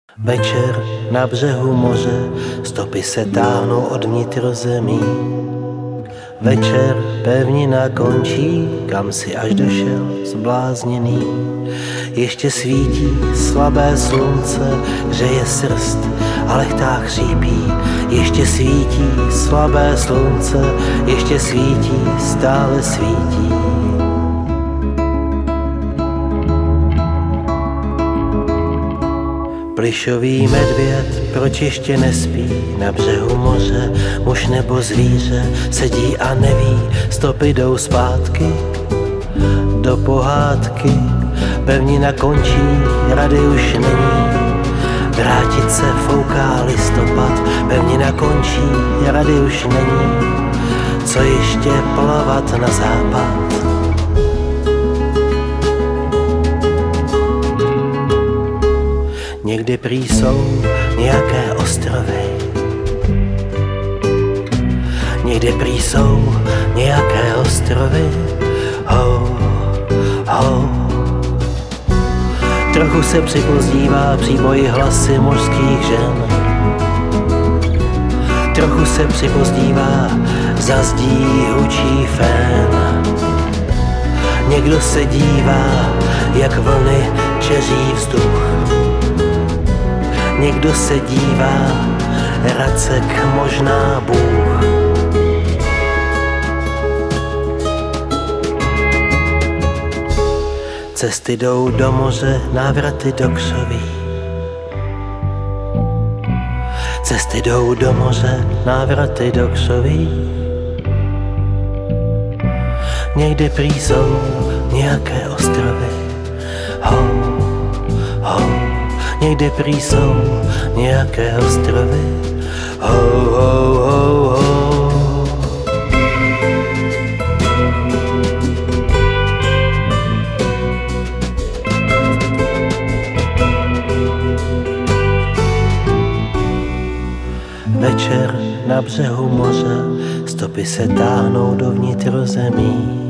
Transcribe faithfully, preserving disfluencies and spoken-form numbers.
Večer na břehu moře, stopy se táhnou od vnitrozemí. Večer pevnina končí, kam si až došel zblázněný. Ještě svítí slabé slunce, hřeje srst a lechtá chřípí. Ještě svítí slabé slunce, ještě svítí, stále svítí. Plyšový medvěd, proč ještě nespí? Na břehu moře muž nebo zvíře sedí a neví, stopy jdou zpátky do pohádky. Pevnina končí, rady už není, vrátit se fouká listopad. Pevnina končí, rady už není, co ještě plavat na západ. Někdy prý jsou nějaké ostrovy, někdy prý jsou nějaké ostrovy, ho, ho. Trochu se připozdívá příboji hlasy mořských žen, trochu se připozdívá, zazdí hučí fén. Někdo se dívá, jak vlny čeří vzduch, někdo se dívá, Racek možná Bůh. Cesty jdou do moře, návraty do křoví. Cesty jdou do moře, návraty do křoví. Někde prý jsou nějaké ostrovy, ho, ho. Někde prý jsou nějaké ostrovy, ho, ho, ho, ho. Večer na břehu moře, stopy se táhnou do vnitrozemí.